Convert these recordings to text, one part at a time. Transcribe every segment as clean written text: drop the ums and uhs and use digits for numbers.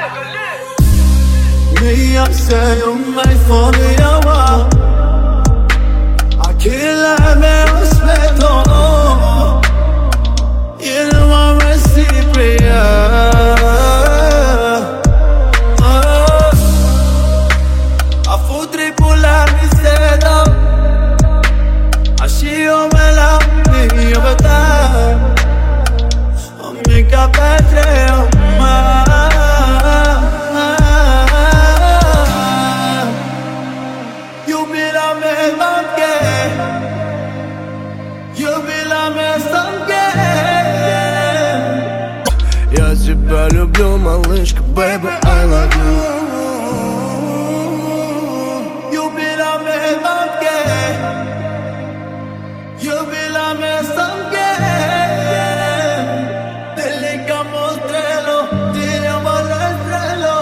Mia se non mai fuori va a che la me aspetto io non mi si pria a futri pularmi seda a scio me la mia vita o mica petreo ma я тебя люблю, малышка, baby, I love you. Iubila-me tamke, iubila-me samke. Delicamos trelo, tiramos el estrelo.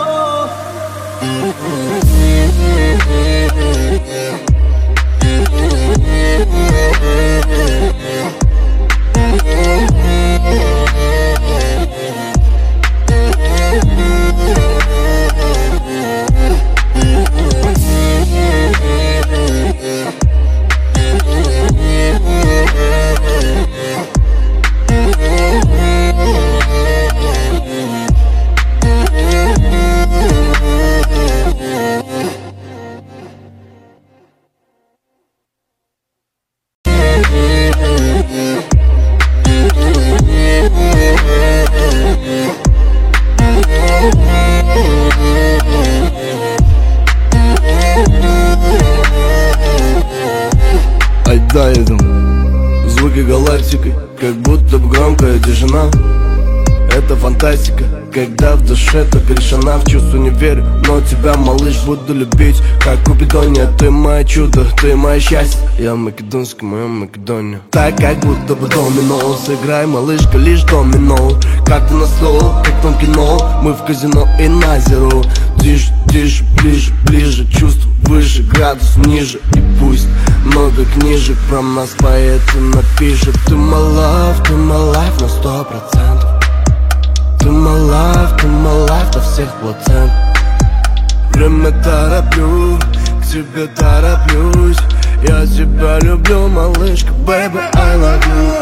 Айда идем, звуки галактики, как будто бы громкая тишина. Это фантастика, когда в душе так решена. В чувство не верю, но тебя, малыш, буду любить как Купидония. Ты мое чудо, ты мое счастье. Я в македонском, моем Македония. Так, как будто бы домино. Сыграй, малышка, лишь домино. Как-то на стол, как в том кино. Мы в казино и на зеро. Тише, тише, ближе, ближе. Чувство выше, градус ниже. И пусть много книжек про нас поэт и напишет. Ты my life на 100%. Ты my life до всех процентов. Время тороплю, к тебе тороплюсь. Я тебя люблю, малышка, baby, I love you.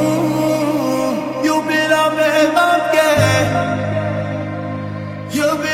You be the man,